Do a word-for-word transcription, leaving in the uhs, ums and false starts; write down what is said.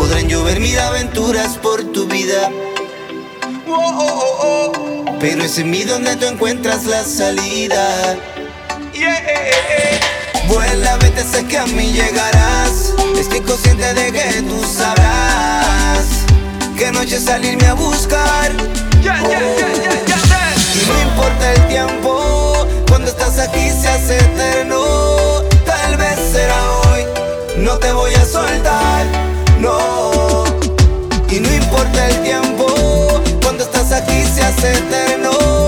Podrán llover mil aventuras por tu vida, oh, oh, oh, oh. Pero es en mí donde tú encuentras la salida. Yeah. Vuela, vete, sé que a mí llegarás. Estoy consciente de que tú sabrás que noche salirme a buscar. Yeah, yeah, yeah, yeah, yeah. Y no importa el tiempo, cuando estás aquí se hace eterno. Tal vez será hoy, no te voy a soltar, no. Y no importa el tiempo, cuando estás aquí se hace eterno.